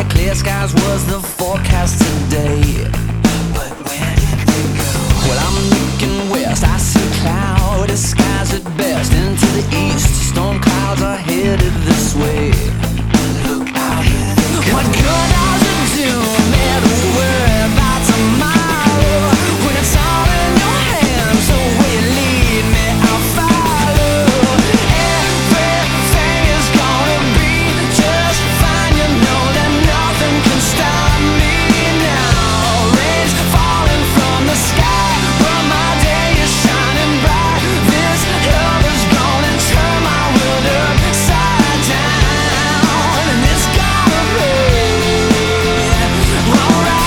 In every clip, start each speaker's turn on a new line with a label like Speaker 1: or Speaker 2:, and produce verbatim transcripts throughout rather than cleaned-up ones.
Speaker 1: yeah, clear skies was the forecast today. But where did they go? Well, I'm looking west, I see cloudy skies at best. Into the east, storm clouds are headed this way. Look out, here they go. What good does it do me to worry about tomorrow when it's all in your hands? So will you lead me, I'll follow. Everything is gonna be just fine. You know that nothing can stop me now. Rain's falling from the sky, but my day is shining bright. This love is gonna turn my world upside down, and it's gonna be alright.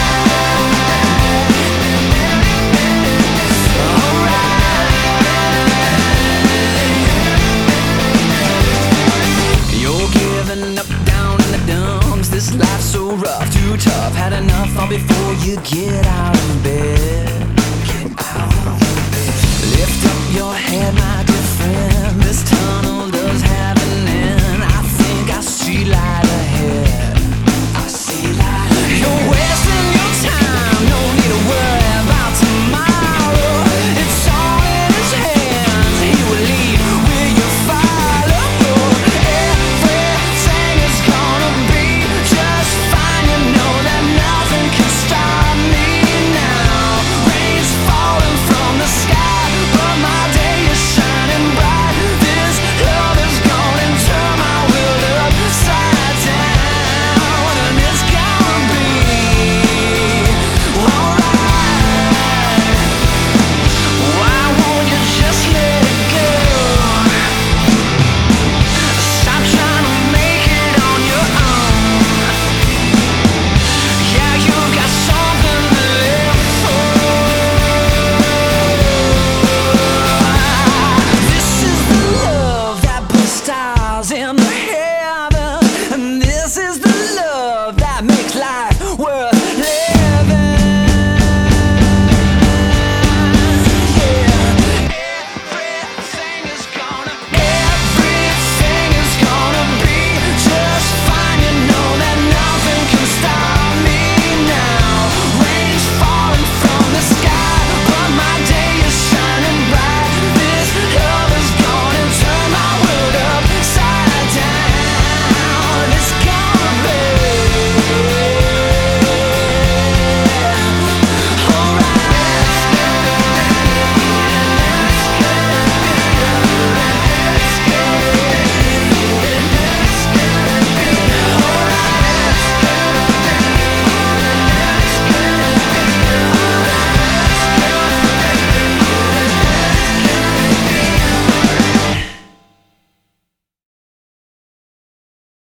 Speaker 1: Alright. You're giving up down in the dumps. This life's so rough, too tough. Had enough all before you get out of bed. Get out of bed. Lift up your head, my dear friend. This time